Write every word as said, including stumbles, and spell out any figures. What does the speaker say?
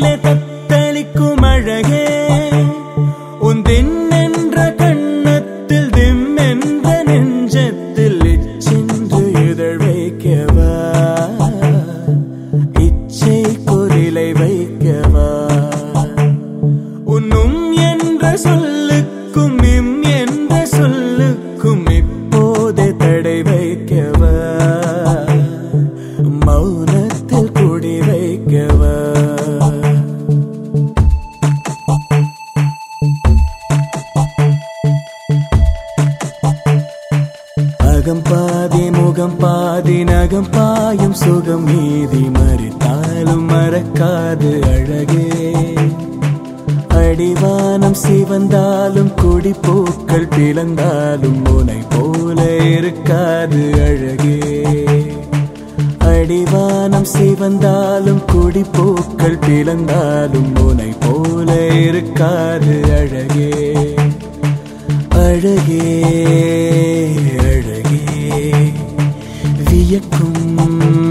மேலே தத்தளிக்கும் அழகே உன் தின்னென்ற கண்ணத்தில் திம் என்ற நெஞ்சத்தில் இச்சென்று இதழ் வைக்கவா இச்சை குரிலை வைக்கவா உன்னும் என்ற சொல்லுக்கும் இம் என்ற சொல்லுக்கும் இப்போதே தடை வைக்கவா மௌனத்தில் குடி வைக்கவா அகம் பாதி முகம் பாதி நகம் பாயும் சுகம் மீதி மறித்தாலும் மறக்காது அழகே அடிவானம் சிவந்தாலும் கொடி பூக்கள் பிளந்தாலும் உனை போல இருக்காது அழகே அடிவானம் சிவந்தாலும் கொடி பூக்கள் பிளந்தாலும் உனை போல இருக்காது அழகே அழகே அழகே வியக்கும்